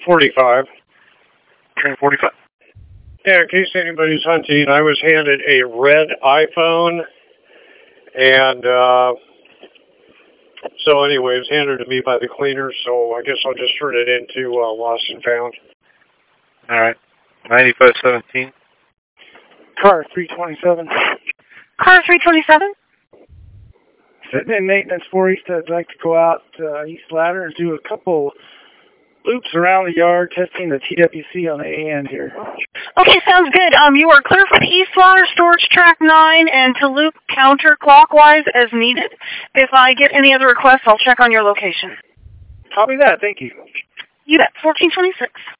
45. Train 45. Yeah, in case anybody's hunting, I was handed a red iPhone, and so anyway, it was handed to me by the cleaner, so I guess I'll just turn it into lost and found. All right. 9517. Car 327. Car 327? Sitting in maintenance 4 East. I'd like to go out East Ladder and do a couple loops around the yard, testing the TWC on the A end here. Okay, sounds good. You are clear for the East Ladder, Storage Track 9, and to loop counterclockwise as needed. If I get any other requests, I'll check on your location. Copy that. Thank you. You bet. 1426.